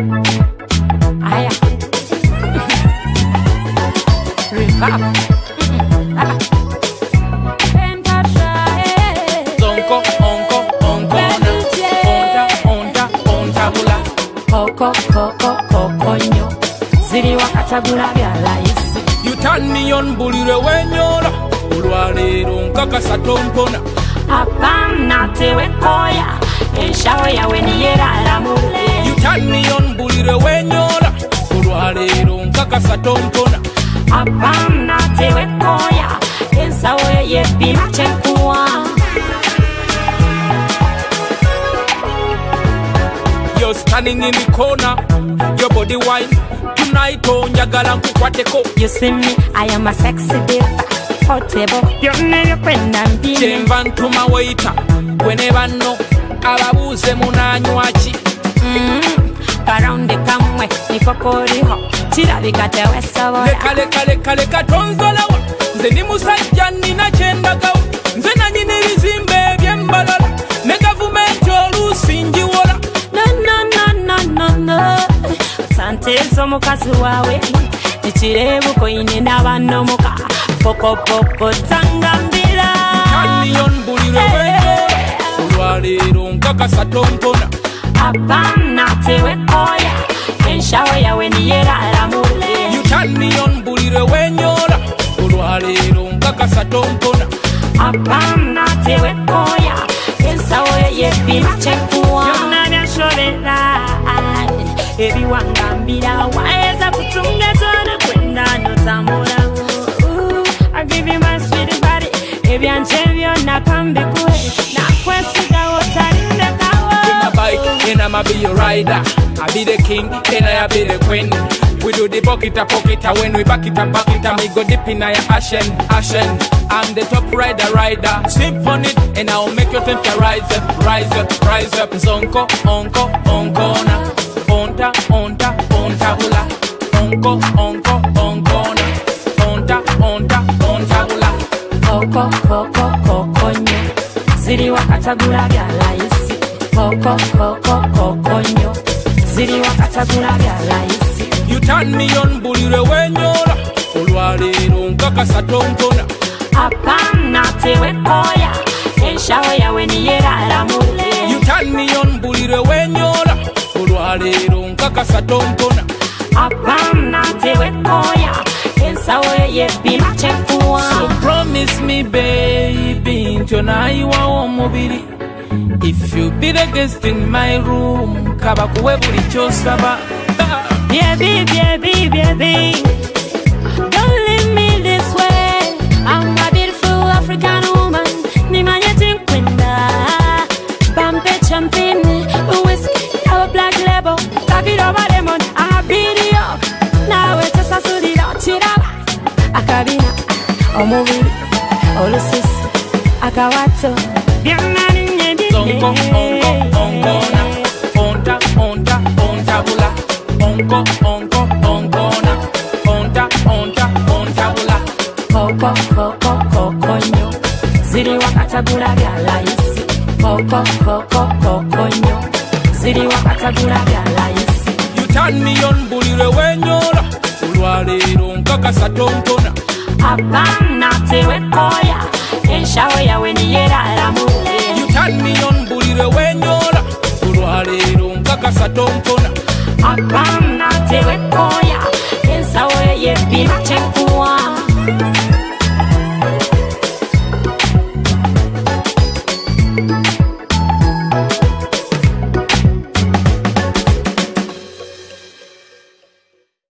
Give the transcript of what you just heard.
Aya. Reverb. Zonko, onko, onkona. Onta, ontabula. Koko, konyo. Ziri wakatagula bya layisi. You turn me on bulire wenyola. Olwaleero nkakasa tompona. Apana tewe koya. Enshawe yawe niyera alamule. You turn me on bulire wenyola. Olwaleero nkakasa tompona. Apana tewe koya. Ensawe yepima chenkuwa. You're standing in the corner. Your body wine. Tonight on njagala nkukwateko. You see me, I am a sexy diva. Portable, byonna kwenda mbine. Kyenva ntuma waiter. Whenever no. Ababuuze munanywaki. Karonde kamwe nikokoriho kirabika tewesobola. Leka tonzolawo. Nze ndi musajja nina kyendagawo. Nze nanyina ebizimbe eby'embalala. Ne gavumenti oluusi njiwola. No. Sante z'omukazi waawe ekireebuko ine n'abannomuka pokopoko tangambira. Kaniyon bulire wenyola. Olwaleero nkakasa tompona. Apana tewe koya enshawe yawe niyera alamule. You turn me on bulire wenyola. Olwaleero nkakasa tompona. Apana tewe koya ensawe yepima chenkuwa. Byonna byashobera ebiwangambira waeza kutunga tona kwenda notambula. I give you my sweet body ebyanje byonna kambikuwe nakwesiga otalindekawo. Bike, and I'ma be your rider. I be the king, then I be the queen. We do the pocket when we back it up, me go deep in your ashen. I'm the top rider. Sleep on it, and I'll make your temperature rise up. Zonko, onko, onkona. Onta, hula. Onko, onkona. Onta, hula. Koko, konyo. Ziri wakatagula bya layisi. Koko, konyo. Ziri wakatagula bya layisi. You turn me on bulire wenyola. Olwaleero nkakasa tompona. Apana tewe koya enshawe yawe niyera alamule. You turn me on bulire wenyola. Olwaleero nkakasa tompona. Apana tewe koya ensawe yepima chenkuwa. So promise me baby ntonayiwa omubiri. If you be the guest in my room kaba kuwe buli kyosaba. Baby, don't leave me this way. I'm a beautiful African woman. Nimanye tinkwenda. Bampe champagne, whiskey, our black label. Takiroba lemon, I'm a video. Nawe tasasulira chiraba. Akabina, omubiri, olusisi, akawato. Byonna ninye bine. Zonko, onkona. Onta, hula. Onko, onkona. Onta, hula. Koko, konyo. Ziri wakatagula bya layisi. Koko, konyo. Ziri wakatagula bya layisi. You turn me on bulire wenyola. Olwaleero nkakasa tompona. Apana tewe koya enshawe yawe niyera alamule. You turn me on bulire wenyola. Olwaleero nkakasa tompona. Apana tewe koya ensawe yepima chenkuwa.